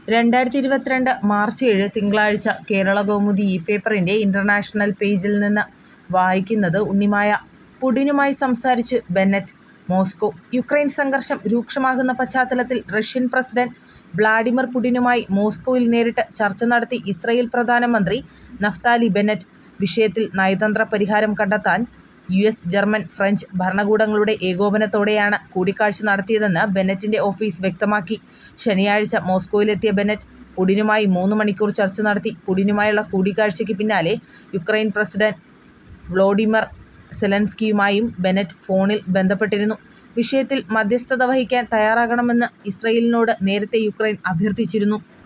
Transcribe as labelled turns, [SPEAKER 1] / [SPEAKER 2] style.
[SPEAKER 1] 2022 March 7 തിങ്കളാഴ്ച കേരളകൗമുദി പേപ്പറിന്റെ international പേജിൽ നിന്ന് വായിക്കുന്നത് ഉണ്ണിമായ. പുടിനുമായി സംസാരിച്ച് ബെന്നറ്റ്. മോസ്കോ. യുക്രൈൻ സംഘർഷം രൂക്ഷമാകുന്ന പശ്ചാത്തലത്തിൽ റഷ്യൻ പ്രസിഡന്റ് വ്ളാഡിമിർ പുടിനുമായി മോസ്കോയിൽ നേരിട്ട് ചർച്ച നടത്തി ഇസ്രായേൽ പ്രധാനമന്ത്രി നഫ്താലി ബെന്നറ്റ്. വിഷയത്തിൽ നയതന്ത്ര പരിഹാരം കണ്ടെത്താൻ യുഎസ്, ജർമ്മൻ, ഫ്രഞ്ച് ഭരണകൂടങ്ങളുടെ ഏകോപനത്തോടെയാണ് കൂടിക്കാഴ്ച നടത്തിയതെന്ന് ബെന്നറ്റിന്റെ ഓഫീസ് വ്യക്തമാക്കി. ശനിയാഴ്ച മോസ്കോയിലെത്തിയ ബെന്നറ്റ് പുടിനുമായി 3 മണിക്കൂർ ചർച്ച നടത്തി. പുടിനുമായുള്ള കൂടിക്കാഴ്ചയ്ക്ക് പിന്നാലെ യുക്രൈൻ പ്രസിഡന്റ് വോളോഡിമിർ സെലൻസ്കിയുമായും ബെന്നറ്റ് ഫോണിൽ ബന്ധപ്പെട്ടിരുന്നു. വിഷയത്തിൽ മധ്യസ്ഥത വഹിക്കാൻ തയ്യാറാകണമെന്ന് ഇസ്രായേലിനോട് നേരത്തെ യുക്രൈൻ അഭ്യർത്ഥിച്ചിരുന്നു.